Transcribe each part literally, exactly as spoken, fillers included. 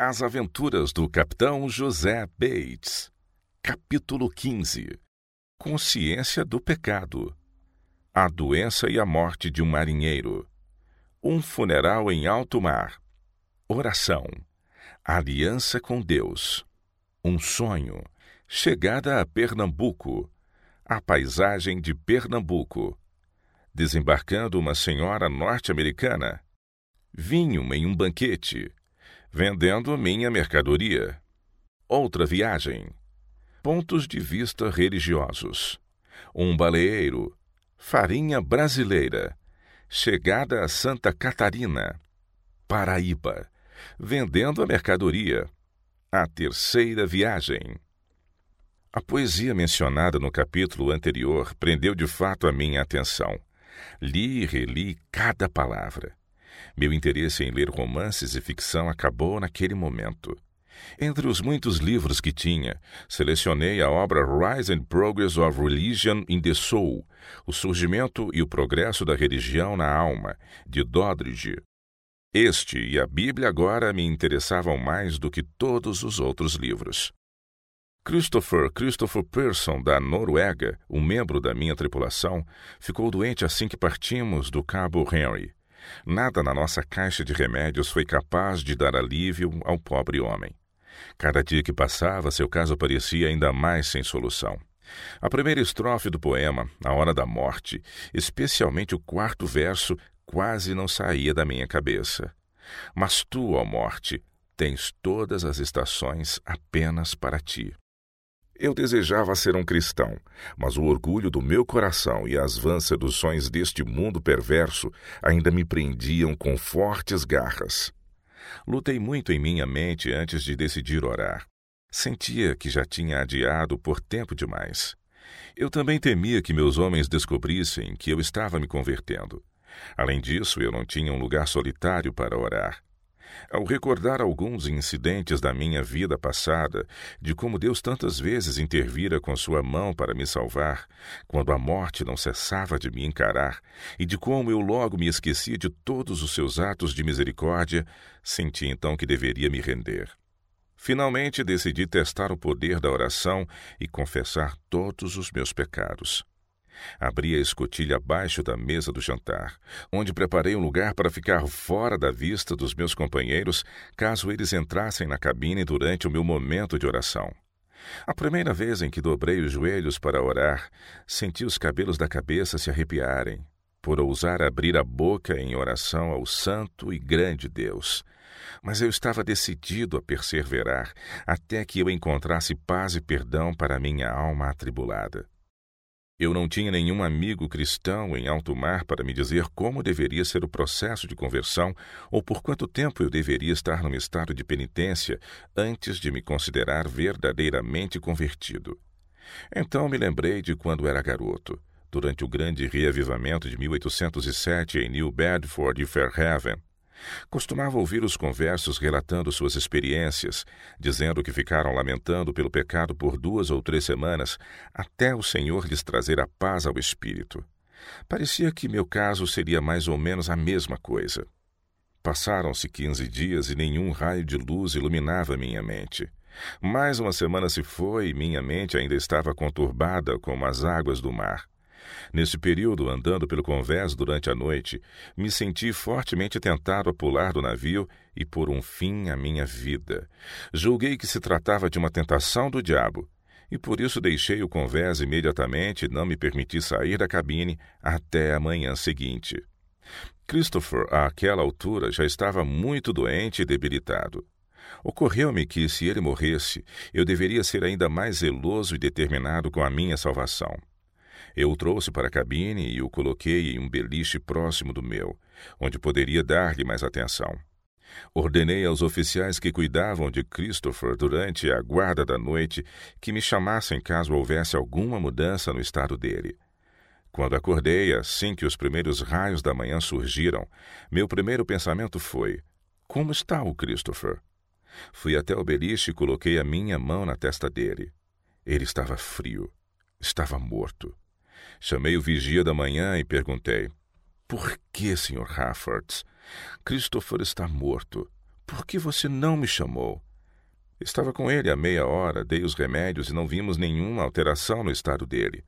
As Aventuras do Capitão José Bates. Capítulo quinze. Consciência do pecado. A doença e a morte de um marinheiro. Um funeral em alto mar. Oração. Aliança com Deus. Um sonho. Chegada a Pernambuco. A paisagem de Pernambuco. Desembarcando uma senhora norte-americana. Vinho em um banquete. Vendendo minha mercadoria. Outra viagem. Pontos de vista religiosos. Um baleeiro. Farinha brasileira. Chegada a Santa Catarina. Paraíba. Vendendo a mercadoria. A terceira viagem. A poesia mencionada no capítulo anterior prendeu de fato a minha atenção. Li e reli cada palavra. Meu interesse em ler romances e ficção acabou naquele momento. Entre os muitos livros que tinha, selecionei a obra Rise and Progress of Religion in the Soul, O Surgimento e o Progresso da Religião na Alma, de Doddridge. Este e a Bíblia agora me interessavam mais do que todos os outros livros. Christopher Christopher Pearson, da Noruega, um membro da minha tripulação, ficou doente assim que partimos do Cabo Henry. Nada na nossa caixa de remédios foi capaz de dar alívio ao pobre homem. Cada dia que passava, seu caso parecia ainda mais sem solução. A primeira estrofe do poema, A Hora da Morte, especialmente o quarto verso, quase não saía da minha cabeça. Mas tu, ó morte, tens todas as estações apenas para ti. Eu desejava ser um cristão, mas o orgulho do meu coração e as vãs seduções deste mundo perverso ainda me prendiam com fortes garras. Lutei muito em minha mente antes de decidir orar. Sentia que já tinha adiado por tempo demais. Eu também temia que meus homens descobrissem que eu estava me convertendo. Além disso, eu não tinha um lugar solitário para orar. Ao recordar alguns incidentes da minha vida passada, de como Deus tantas vezes intervira com sua mão para me salvar, quando a morte não cessava de me encarar, e de como eu logo me esquecia de todos os seus atos de misericórdia, senti então que deveria me render. Finalmente decidi testar o poder da oração e confessar todos os meus pecados. Abri a escotilha abaixo da mesa do jantar, onde preparei um lugar para ficar fora da vista dos meus companheiros, caso eles entrassem na cabine durante o meu momento de oração. A primeira vez em que dobrei os joelhos para orar, senti os cabelos da cabeça se arrepiarem, por ousar abrir a boca em oração ao santo e grande Deus. Mas eu estava decidido a perseverar, até que eu encontrasse paz e perdão para minha alma atribulada. Eu não tinha nenhum amigo cristão em alto mar para me dizer como deveria ser o processo de conversão ou por quanto tempo eu deveria estar num estado de penitência antes de me considerar verdadeiramente convertido. Então me lembrei de quando era garoto, durante o grande reavivamento de mil oitocentos e sete em New Bedford e Fairhaven. Costumava ouvir os conversos relatando suas experiências, dizendo que ficaram lamentando pelo pecado por duas ou três semanas, até o Senhor lhes trazer a paz ao espírito. Parecia que meu caso seria mais ou menos a mesma coisa. Passaram-se quinze dias e nenhum raio de luz iluminava minha mente. Mais uma semana se foi e minha mente ainda estava conturbada como as águas do mar. Nesse período, andando pelo convés durante a noite, me senti fortemente tentado a pular do navio e pôr um fim à minha vida. Julguei que se tratava de uma tentação do diabo, e por isso deixei o convés imediatamente e não me permiti sair da cabine até a manhã seguinte. Christopher, àquela altura, já estava muito doente e debilitado. Ocorreu-me que, se ele morresse, eu deveria ser ainda mais zeloso e determinado com a minha salvação. Eu o trouxe para a cabine e o coloquei em um beliche próximo do meu, onde poderia dar-lhe mais atenção. Ordenei aos oficiais que cuidavam de Christopher durante a guarda da noite que me chamassem caso houvesse alguma mudança no estado dele. Quando acordei, assim que os primeiros raios da manhã surgiram, meu primeiro pensamento foi: como está o Christopher? Fui até o beliche e coloquei a minha mão na testa dele. Ele estava frio. Estava morto. Chamei o vigia da manhã e perguntei: por que, senhor Rafferty? Christopher está morto. por que você não me chamou? Estava com ele há meia hora, dei os remédios e não vimos nenhuma alteração no estado dele.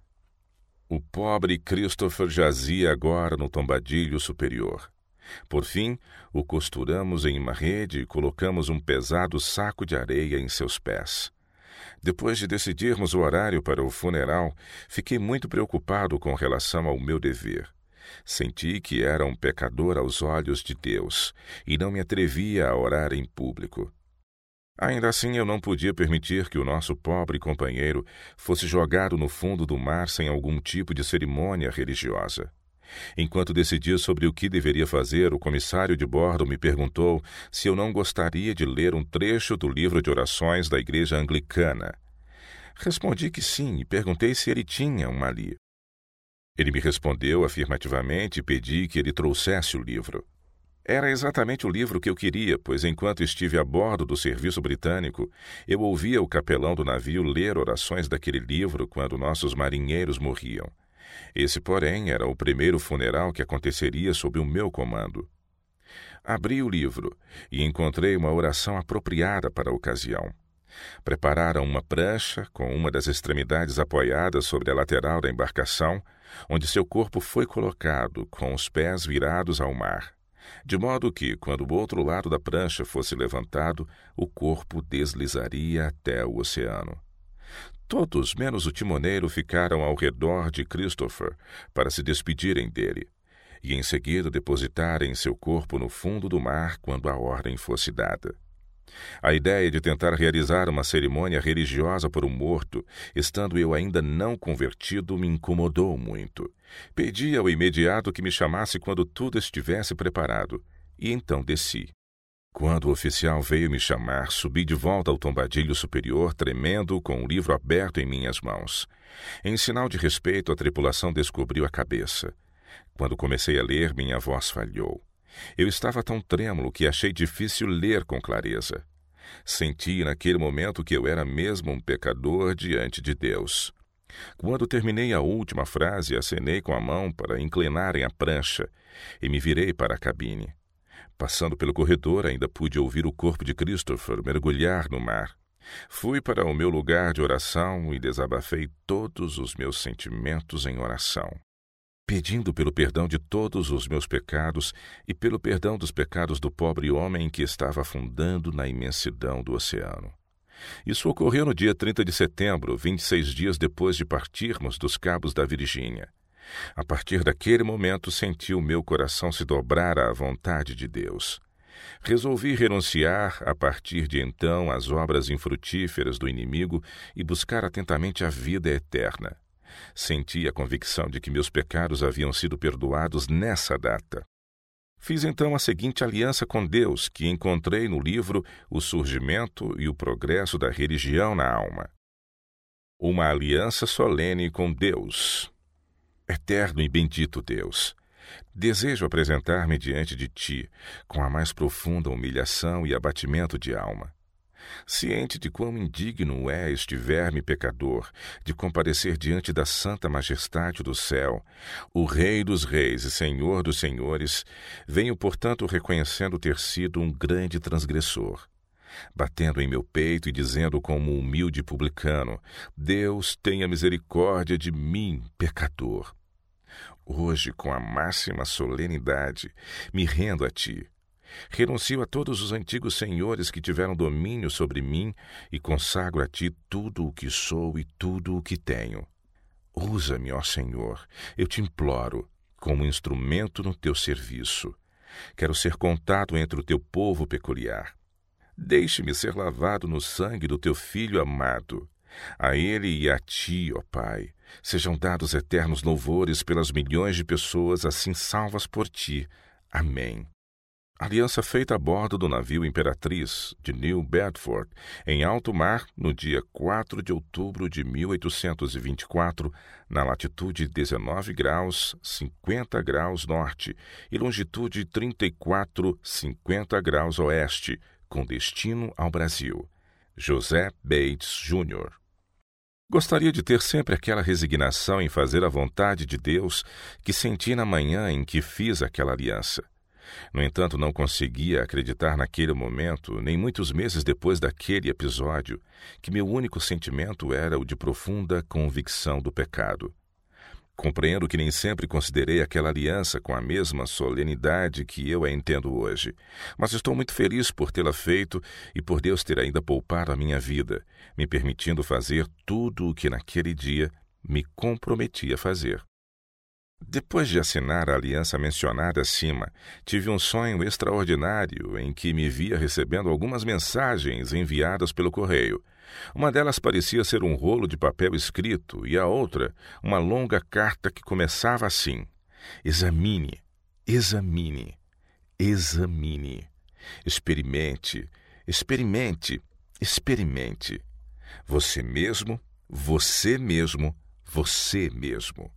O pobre Christopher jazia agora no tombadilho superior. Por fim, o costuramos em uma rede e colocamos um pesado saco de areia em seus pés. Depois de decidirmos o horário para o funeral, fiquei muito preocupado com relação ao meu dever. Senti que era um pecador aos olhos de Deus e não me atrevia a orar em público. Ainda assim, eu não podia permitir que o nosso pobre companheiro fosse jogado no fundo do mar sem algum tipo de cerimônia religiosa. Enquanto decidia sobre o que deveria fazer, o comissário de bordo me perguntou se eu não gostaria de ler um trecho do livro de orações da igreja anglicana. Respondi que sim e perguntei se ele tinha uma ali. Ele me respondeu afirmativamente e pedi que ele trouxesse o livro. Era exatamente o livro que eu queria, pois enquanto estive a bordo do serviço britânico, eu ouvia o capelão do navio ler orações daquele livro quando nossos marinheiros morriam. Esse, porém, era o primeiro funeral que aconteceria sob o meu comando. Abri o livro e encontrei uma oração apropriada para a ocasião. Prepararam uma prancha com uma das extremidades apoiada sobre a lateral da embarcação, onde seu corpo foi colocado, com os pés virados ao mar, de modo que, quando o outro lado da prancha fosse levantado, o corpo deslizaria até o oceano. Todos, menos o timoneiro, ficaram ao redor de Christopher para se despedirem dele, e em seguida depositarem seu corpo no fundo do mar quando a ordem fosse dada. A ideia de tentar realizar uma cerimônia religiosa por um morto, estando eu ainda não convertido, me incomodou muito. Pedi ao imediato que me chamasse quando tudo estivesse preparado, e então desci. Quando o oficial veio me chamar, subi de volta ao tombadilho superior, tremendo, com o livro aberto em minhas mãos. Em sinal de respeito, a tripulação descobriu a cabeça. Quando comecei a ler, minha voz falhou. Eu estava tão trêmulo que achei difícil ler com clareza. Senti naquele momento que eu era mesmo um pecador diante de Deus. Quando terminei a última frase, acenei com a mão para inclinarem a prancha e me virei para a cabine. Passando pelo corredor, ainda pude ouvir o corpo de Christopher mergulhar no mar. Fui para o meu lugar de oração e desabafei todos os meus sentimentos em oração, pedindo pelo perdão de todos os meus pecados e pelo perdão dos pecados do pobre homem que estava afundando na imensidão do oceano. Isso ocorreu no dia trinta de setembro, vinte e seis dias depois de partirmos dos Cabos da Virgínia. A partir daquele momento, senti o meu coração se dobrar à vontade de Deus. Resolvi renunciar, a partir de então, às obras infrutíferas do inimigo e buscar atentamente a vida eterna. Senti a convicção de que meus pecados haviam sido perdoados nessa data. Fiz então a seguinte aliança com Deus, que encontrei no livro O Surgimento e o Progresso da Religião na Alma. Uma aliança solene com Deus. Eterno e bendito Deus, desejo apresentar-me diante de Ti com a mais profunda humilhação e abatimento de alma. Ciente de quão indigno é este verme pecador de comparecer diante da santa majestade do céu, o Rei dos Reis e Senhor dos Senhores, venho, portanto, reconhecendo ter sido um grande transgressor. Batendo em meu peito e dizendo como um humilde publicano, Deus tenha misericórdia de mim, pecador. Hoje, com a máxima solenidade, me rendo a Ti. Renuncio a todos os antigos senhores que tiveram domínio sobre mim e consagro a Ti tudo o que sou e tudo o que tenho. Usa-me, ó Senhor, eu te imploro, como instrumento no Teu serviço. Quero ser contado entre o Teu povo peculiar. Deixe-me ser lavado no sangue do Teu Filho amado. A Ele e a Ti, ó Pai, sejam dados eternos louvores pelas milhões de pessoas assim salvas por Ti. Amém. Aliança feita a bordo do navio Imperatriz, de New Bedford, em alto mar, no dia quatro de outubro de mil oitocentos e vinte e quatro, na latitude dezenove graus, cinquenta graus norte e longitude trinta e quatro, cinquenta graus oeste, com destino ao Brasil. José Bates Júnior Gostaria de ter sempre aquela resignação em fazer a vontade de Deus que senti na manhã em que fiz aquela aliança. No entanto, não conseguia acreditar naquele momento, nem muitos meses depois daquele episódio, que meu único sentimento era o de profunda convicção do pecado. Compreendo que nem sempre considerei aquela aliança com a mesma solenidade que eu a entendo hoje, mas estou muito feliz por tê-la feito e por Deus ter ainda poupado a minha vida, me permitindo fazer tudo o que naquele dia me comprometi a fazer. Depois de assinar a aliança mencionada acima, tive um sonho extraordinário em que me via recebendo algumas mensagens enviadas pelo correio. Uma delas parecia ser um rolo de papel escrito e a outra, uma longa carta que começava assim: examine, examine, examine, experimente, experimente, experimente. Você mesmo, você mesmo, você mesmo.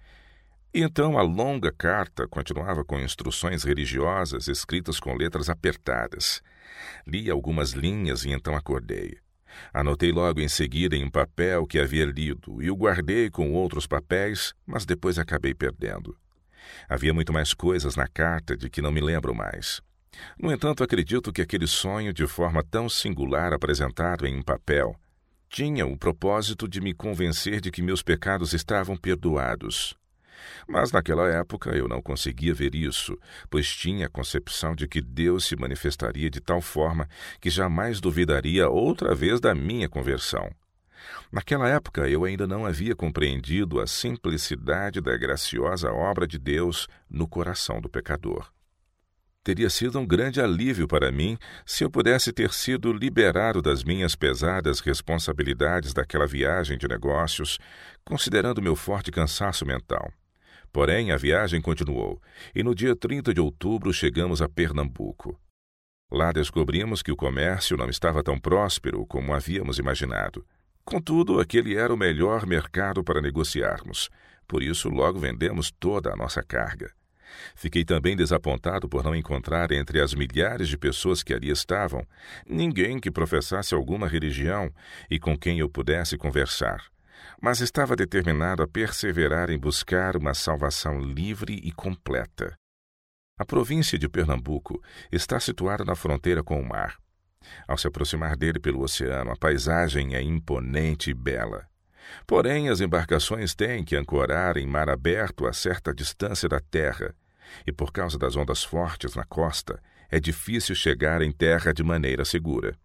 E então a longa carta continuava com instruções religiosas escritas com letras apertadas. Li algumas linhas e então acordei. Anotei logo em seguida em um papel que havia lido e o guardei com outros papéis, mas depois acabei perdendo. Havia muito mais coisas na carta de que não me lembro mais. No entanto, acredito que aquele sonho, de forma tão singular apresentado em um papel, tinha o propósito de me convencer de que meus pecados estavam perdoados. Mas naquela época eu não conseguia ver isso, pois tinha a concepção de que Deus se manifestaria de tal forma que jamais duvidaria outra vez da minha conversão. Naquela época eu ainda não havia compreendido a simplicidade da graciosa obra de Deus no coração do pecador. Teria sido um grande alívio para mim se eu pudesse ter sido liberado das minhas pesadas responsabilidades daquela viagem de negócios, considerando meu forte cansaço mental. Porém, a viagem continuou, e no dia trinta de outubro chegamos a Pernambuco. Lá descobrimos que o comércio não estava tão próspero como havíamos imaginado. Contudo, aquele era o melhor mercado para negociarmos. Por isso, logo vendemos toda a nossa carga. Fiquei também desapontado por não encontrar entre as milhares de pessoas que ali estavam ninguém que professasse alguma religião e com quem eu pudesse conversar. Mas estava determinado a perseverar em buscar uma salvação livre e completa. A província de Pernambuco está situada na fronteira com o mar. Ao se aproximar dele pelo oceano, a paisagem é imponente e bela. Porém, as embarcações têm que ancorar em mar aberto a certa distância da terra, e por causa das ondas fortes na costa, é difícil chegar em terra de maneira segura.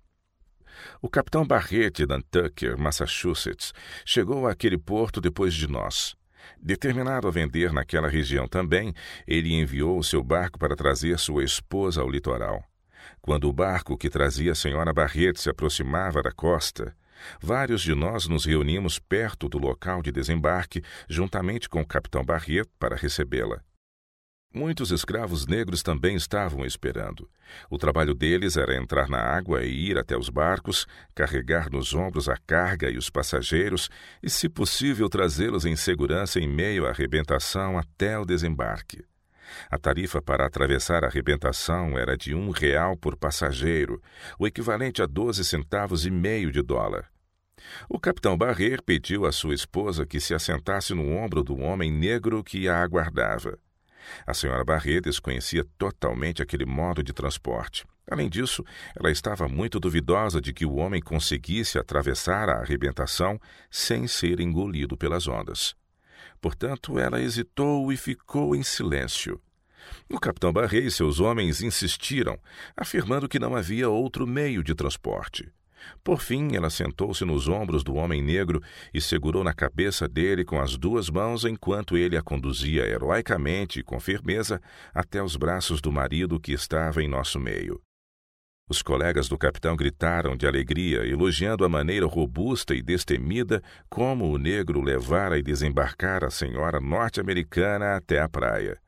O capitão Barrett, de Nantucket, Massachusetts, chegou àquele porto depois de nós. Determinado a vender naquela região também, ele enviou o seu barco para trazer sua esposa ao litoral. Quando o barco que trazia a senhora Barrett se aproximava da costa, vários de nós nos reunimos perto do local de desembarque, juntamente com o capitão Barrett, para recebê-la. Muitos escravos negros também estavam esperando. O trabalho deles era entrar na água e ir até os barcos, carregar nos ombros a carga e os passageiros e, se possível, trazê-los em segurança em meio à arrebentação até o desembarque. A tarifa para atravessar a arrebentação era de um real por passageiro, o equivalente a doze centavos e meio de dólar. O capitão Barrett pediu à sua esposa que se assentasse no ombro do homem negro que a aguardava. A senhora Barrett desconhecia totalmente aquele modo de transporte. Além disso, ela estava muito duvidosa de que o homem conseguisse atravessar a arrebentação sem ser engolido pelas ondas. Portanto, ela hesitou e ficou em silêncio. O capitão Barrett e seus homens insistiram, afirmando que não havia outro meio de transporte. Por fim, ela sentou-se nos ombros do homem negro e segurou na cabeça dele com as duas mãos enquanto ele a conduzia heroicamente e com firmeza até os braços do marido que estava em nosso meio. Os colegas do capitão gritaram de alegria, elogiando a maneira robusta e destemida como o negro levara e desembarcara a senhora norte-americana até a praia.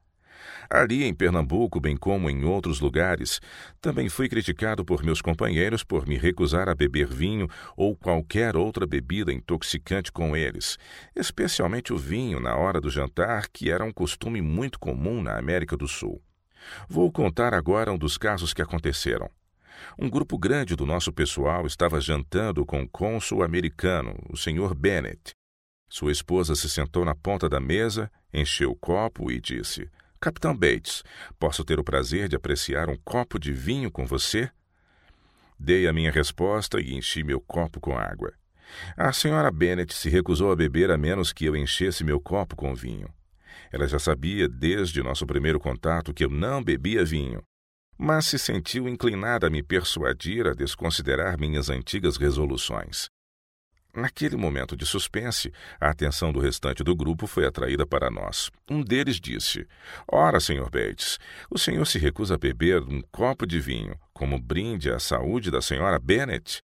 Ali em Pernambuco, bem como em outros lugares, também fui criticado por meus companheiros por me recusar a beber vinho ou qualquer outra bebida intoxicante com eles, especialmente o vinho na hora do jantar, que era um costume muito comum na América do Sul. Vou contar agora um dos casos que aconteceram. Um grupo grande do nosso pessoal estava jantando com o cônsul americano, o senhor Bennett. Sua esposa se sentou na ponta da mesa, encheu o copo e disse: Capitão Bates, posso ter o prazer de apreciar um copo de vinho com você? Dei a minha resposta e enchi meu copo com água. A senhora Bennet se recusou a beber a menos que eu enchesse meu copo com vinho. Ela já sabia, desde nosso primeiro contato, que eu não bebia vinho, mas se sentiu inclinada a me persuadir a desconsiderar minhas antigas resoluções. Naquele momento de suspense, a atenção do restante do grupo foi atraída para nós. Um deles disse: "Ora, senhor Bates, o senhor se recusa a beber um copo de vinho como brinde à saúde da senhora Bennet?"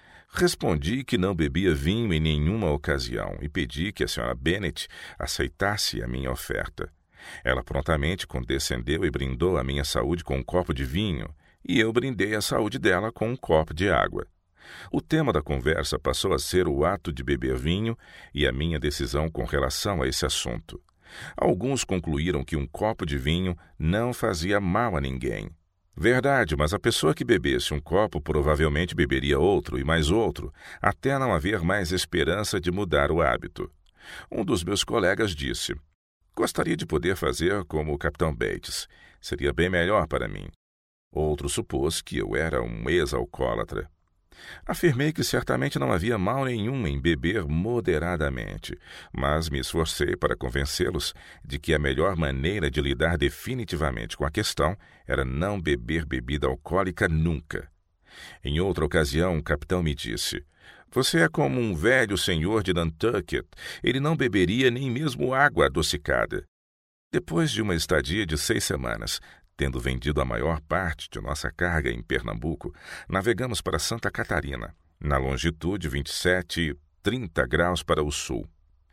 Respondi que não bebia vinho em nenhuma ocasião e pedi que a senhora Bennet aceitasse a minha oferta. Ela prontamente condescendeu e brindou a minha saúde com um copo de vinho, e eu brindei a saúde dela com um copo de água. O tema da conversa passou a ser o ato de beber vinho e a minha decisão com relação a esse assunto. Alguns concluíram que um copo de vinho não fazia mal a ninguém. Verdade, mas a pessoa que bebesse um copo provavelmente beberia outro e mais outro, até não haver mais esperança de mudar o hábito. Um dos meus colegas disse: "Gostaria de poder fazer como o capitão Bates. Seria bem melhor para mim." Outro supôs que eu era um ex-alcoólatra. Afirmei que certamente não havia mal nenhum em beber moderadamente, mas me esforcei para convencê-los de que a melhor maneira de lidar definitivamente com a questão era não beber bebida alcoólica nunca. Em outra ocasião, o capitão me disse: "Você é como um velho senhor de Nantucket. Ele não beberia nem mesmo água adocicada." Depois de uma estadia de seis semanas, tendo vendido a maior parte de nossa carga em Pernambuco, navegamos para Santa Catarina, na longitude vinte e sete, trinta graus para o sul.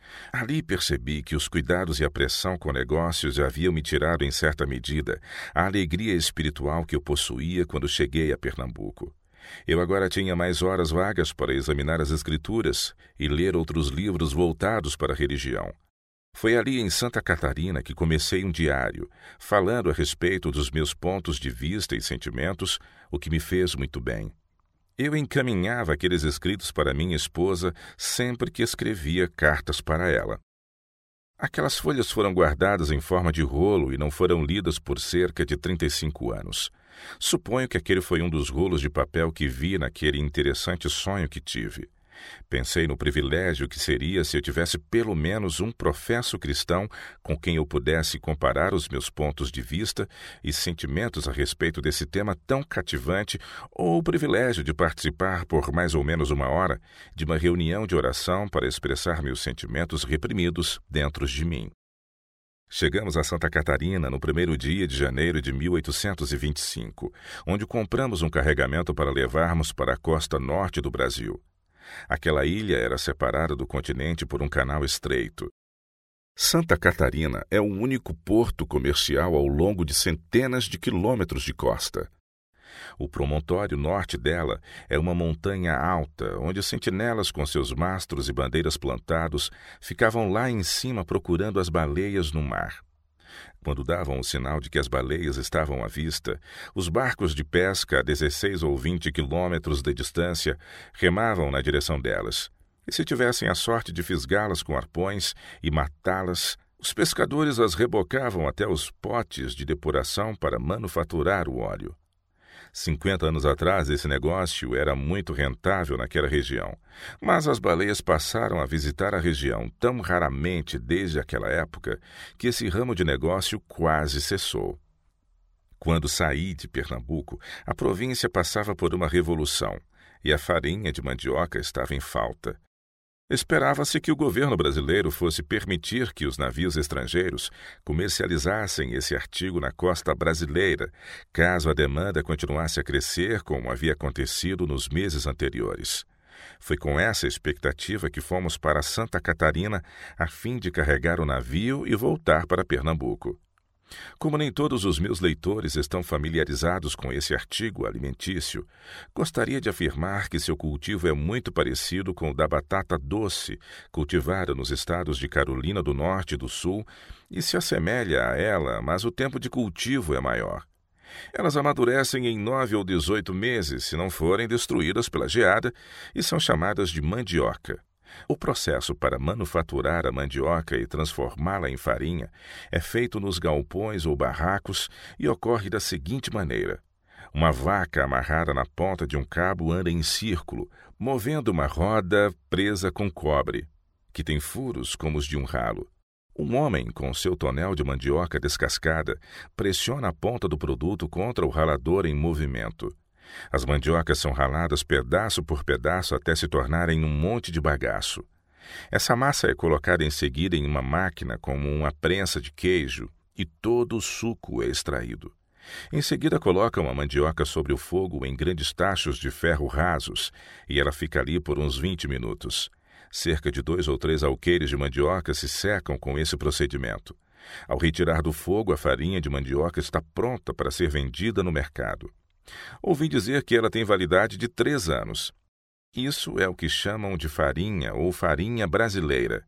Ali percebi que os cuidados e a pressão com negócios haviam me tirado em certa medida a alegria espiritual que eu possuía quando cheguei a Pernambuco. Eu agora tinha mais horas vagas para examinar as Escrituras e ler outros livros voltados para a religião. Foi ali em Santa Catarina que comecei um diário, falando a respeito dos meus pontos de vista e sentimentos, o que me fez muito bem. Eu encaminhava aqueles escritos para minha esposa sempre que escrevia cartas para ela. Aquelas folhas foram guardadas em forma de rolo e não foram lidas por cerca de trinta e cinco anos. Suponho que aquele foi um dos rolos de papel que vi naquele interessante sonho que tive. Pensei no privilégio que seria se eu tivesse pelo menos um professo cristão com quem eu pudesse comparar os meus pontos de vista e sentimentos a respeito desse tema tão cativante, ou o privilégio de participar por mais ou menos uma hora de uma reunião de oração para expressar meus sentimentos reprimidos dentro de mim. Chegamos a Santa Catarina no primeiro dia de janeiro de mil oitocentos e vinte e cinco, onde compramos um carregamento para levarmos para a costa norte do Brasil. Aquela ilha era separada do continente por um canal estreito. Santa Catarina é o único porto comercial ao longo de centenas de quilômetros de costa. O promontório norte dela é uma montanha alta, onde sentinelas com seus mastros e bandeiras plantados ficavam lá em cima procurando as baleias no mar. Quando davam o sinal de que as baleias estavam à vista, os barcos de pesca a dezesseis ou vinte quilômetros de distância remavam na direção delas. E se tivessem a sorte de fisgá-las com arpões e matá-las, os pescadores as rebocavam até os potes de depuração para manufaturar o óleo. Cinquenta anos atrás, esse negócio era muito rentável naquela região, mas as baleias passaram a visitar a região tão raramente desde aquela época que esse ramo de negócio quase cessou. Quando saí de Pernambuco, a província passava por uma revolução e a farinha de mandioca estava em falta. Esperava-se que o governo brasileiro fosse permitir que os navios estrangeiros comercializassem esse artigo na costa brasileira, caso a demanda continuasse a crescer como havia acontecido nos meses anteriores. Foi com essa expectativa que fomos para Santa Catarina a fim de carregar o navio e voltar para Pernambuco. Como nem todos os meus leitores estão familiarizados com esse artigo alimentício, gostaria de afirmar que seu cultivo é muito parecido com o da batata doce, cultivada nos estados de Carolina do Norte e do Sul, e se assemelha a ela, mas o tempo de cultivo é maior. Elas amadurecem em nove ou dezoito meses, se não forem destruídas pela geada, e são chamadas de mandioca. O processo para manufaturar a mandioca e transformá-la em farinha é feito nos galpões ou barracos e ocorre da seguinte maneira. Uma vaca amarrada na ponta de um cabo anda em círculo, movendo uma roda presa com cobre, que tem furos como os de um ralo. Um homem, com seu tonel de mandioca descascada, pressiona a ponta do produto contra o ralador em movimento. As mandiocas são raladas pedaço por pedaço até se tornarem um monte de bagaço. Essa massa é colocada em seguida em uma máquina como uma prensa de queijo e todo o suco é extraído. Em seguida colocam a mandioca sobre o fogo em grandes tachos de ferro rasos e ela fica ali por uns vinte minutos. Cerca de dois ou três alqueires de mandioca se secam com esse procedimento. Ao retirar do fogo, a farinha de mandioca está pronta para ser vendida no mercado. Ouvi dizer que ela tem validade de três anos. Isso é o que chamam de farinha ou farinha brasileira.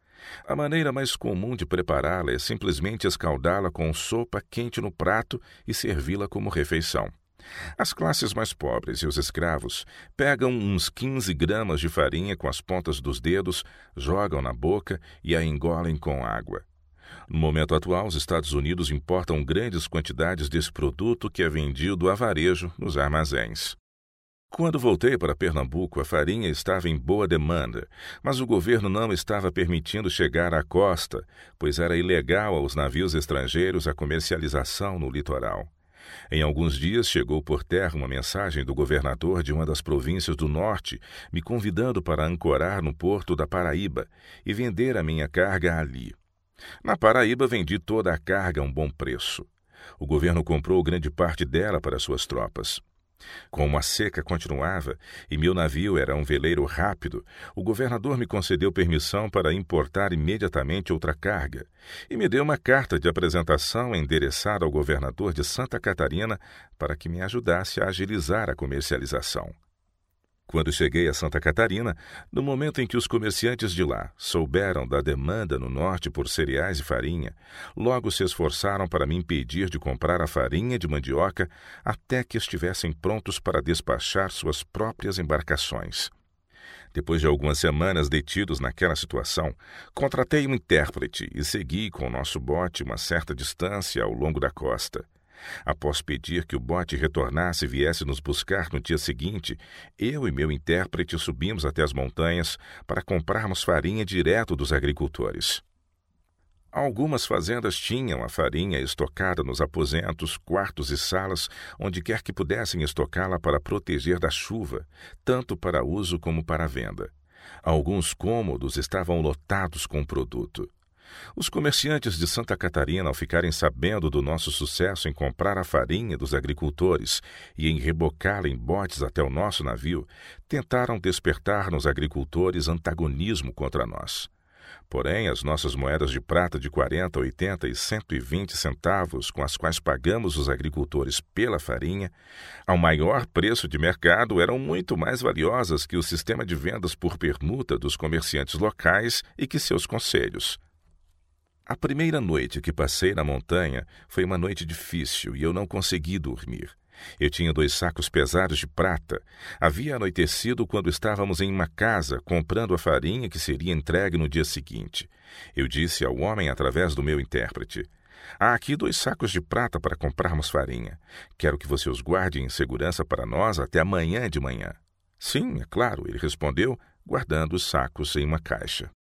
A maneira mais comum de prepará-la é simplesmente escaldá-la com sopa quente no prato e servi-la como refeição. As classes mais pobres e os escravos pegam uns quinze gramas de farinha com as pontas dos dedos, jogam na boca e a engolem com água. No momento atual, os Estados Unidos importam grandes quantidades desse produto que é vendido a varejo nos armazéns. Quando voltei para Pernambuco, a farinha estava em boa demanda, mas o governo não estava permitindo chegar à costa, pois era ilegal aos navios estrangeiros a comercialização no litoral. Em alguns dias chegou por terra uma mensagem do governador de uma das províncias do norte, me convidando para ancorar no porto da Paraíba e vender a minha carga ali. Na Paraíba vendi toda a carga a um bom preço. O governo comprou grande parte dela para suas tropas. Como a seca continuava e meu navio era um veleiro rápido, o governador me concedeu permissão para importar imediatamente outra carga e me deu uma carta de apresentação endereçada ao governador de Santa Catarina para que me ajudasse a agilizar a comercialização. Quando cheguei a Santa Catarina, no momento em que os comerciantes de lá souberam da demanda no norte por cereais e farinha, logo se esforçaram para me impedir de comprar a farinha de mandioca até que estivessem prontos para despachar suas próprias embarcações. Depois de algumas semanas detidos naquela situação, contratei um intérprete e segui com o nosso bote uma certa distância ao longo da costa. Após pedir que o bote retornasse e viesse nos buscar no dia seguinte, eu e meu intérprete subimos até as montanhas para comprarmos farinha direto dos agricultores. Algumas fazendas tinham a farinha estocada nos aposentos, quartos e salas, onde quer que pudessem estocá-la para proteger da chuva, tanto para uso como para venda. Alguns cômodos estavam lotados com o produto. Os comerciantes de Santa Catarina, ao ficarem sabendo do nosso sucesso em comprar a farinha dos agricultores e em rebocá-la em botes até o nosso navio, tentaram despertar nos agricultores antagonismo contra nós. Porém, as nossas moedas de prata de quarenta, oitenta e cento e vinte centavos, com as quais pagamos os agricultores pela farinha, ao maior preço de mercado, eram muito mais valiosas que o sistema de vendas por permuta dos comerciantes locais e que seus conselhos. A primeira noite que passei na montanha foi uma noite difícil e eu não consegui dormir. Eu tinha dois sacos pesados de prata. Havia anoitecido quando estávamos em uma casa comprando a farinha que seria entregue no dia seguinte. Eu disse ao homem através do meu intérprete: "Há aqui dois sacos de prata para comprarmos farinha. Quero que você os guarde em segurança para nós até amanhã de manhã." "Sim, é claro," ele respondeu, guardando os sacos em uma caixa.